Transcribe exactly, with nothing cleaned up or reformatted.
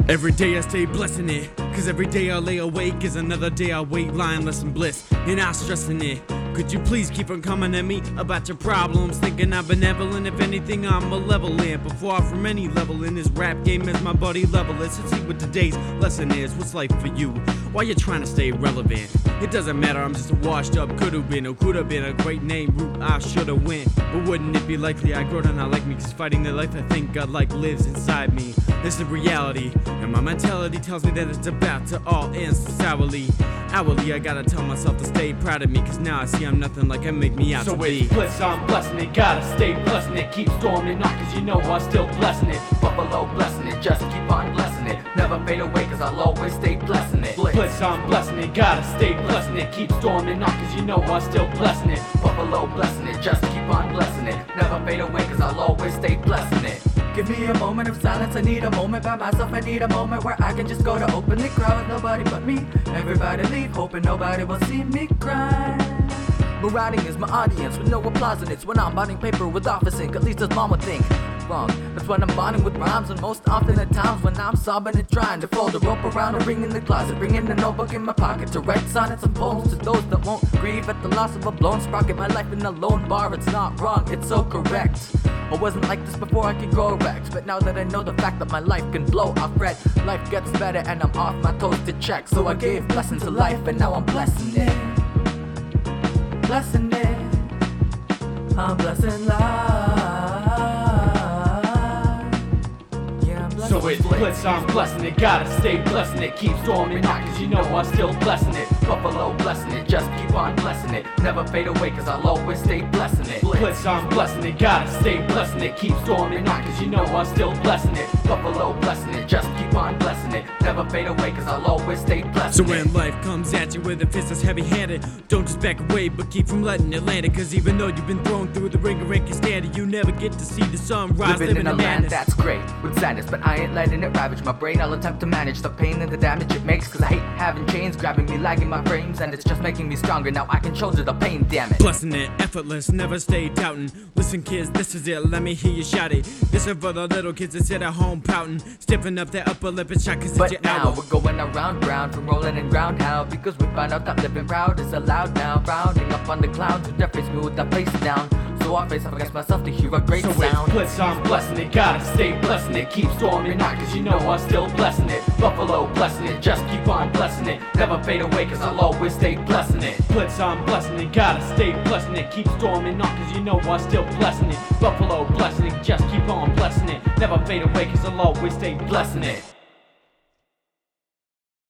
Every day I stay blessing it, cause every day I lay awake is another day I wait, lying less in bliss, and I stressing it. Could you please keep on coming at me about your problems, thinking I'm benevolent? If anything, I'm malevolent, but far from any level in this rap game as my buddy level is. Let's see what today's lesson is. What's life for you? Why you trying to stay relevant? It doesn't matter, I'm just a washed up could've been, or could've been a great name route I should've went. But wouldn't it be likely I grow to not like me, cause fighting the life I think God like lives inside me. This is reality, and my mentality tells me that it's about to all end so sourly. Hourly, I gotta tell myself to stay proud of me, cause now I see I'm nothing like I make me out so to be. So it's bliss, I'm blessing it, gotta stay blessing it. Keep storming on, cause you know I'm still blessing it. Buffalo blessing it, just keep on blessing it. Never fade away, cause I'll always stay blessing it. Bliss, bliss I'm blessing it, gotta stay blessing it. Keep storming on, cause you know I'm still blessing it. Buffalo blessing it, just keep on blessing it. Never fade away, cause I'll always stay blessing it. Give me a moment of silence, I need a moment by myself. I need a moment where I can just go to openly cry with nobody but me. Everybody leave, hoping nobody will see me cry. Marauding is my audience with no applause, and it's when I'm bonding paper with office ink. At least as mom would think. Wrong. That's when I'm bonding with rhymes, and most often at times when I'm sobbing and trying to fold a rope around a ring in the closet, bringing a notebook in my pocket to write sonnets and poems to those that won't grieve at the loss of a blown sprocket. My life in a lone bar, it's not wrong, it's so correct. I wasn't like this before I could grow erect, but now that I know the fact that my life can blow, I fret. Life gets better and I'm off my toes to check. So I gave blessings to life and now I'm blessing it. Blessing it. I'm blessing life. So it's blitz, I'm blessing it, gotta stay blessing it. Keep storming on, cause you know I'm still blessing it. Buffalo blessing it, just keep on blessing it. Never fade away, cause I'll always stay blessing it. Blitz, I'm blessing it, gotta stay blessing it. Keep storming on, cause you know I'm still blessing it. Buffalo blessing it, just keep on blessing it. Never fade away, cause I'll always stay blessing it. So when life comes at you with a fist that's heavy-handed, don't just back away, but keep from letting it land it. Cause even though you've been thrown through the ringer and can stand it, you never get to see the sun rise. Living, living in a land that's great with sadness, but I ain't letting it ravage my brain. I'll attempt to manage the pain and the damage it makes, cause I hate having chains grabbing me, lagging my frames, and it's just making me stronger. Now I can shoulder the pain, damn it. Blessing it, effortless, never stay doubting. Listen kids, this is it, let me hear you shout it. This is for the little kids that sit at home pouting, stiffing up their upper lip and shot cause but it's your now hour. We're going around round from rolling and ground how, because we found out that living proud is allowed now. Rounding up on the clouds with their face smooth, the face down. So I face up against myself to hear a great so sound. So it's I'm blessing it, gotta stay blessing it. Keep storming on, cause you know I'm still blessing it. Buffalo blessing it, just keep on blessing it. Never fade away, cause I'll always stay blessing it. Blitz, I'm blessing it, gotta stay blessing it. Keep storming on, cause you know I'm still blessing it. Buffalo blessing it, just keep on blessing it. Never fade away, cause I'll always stay blessing it.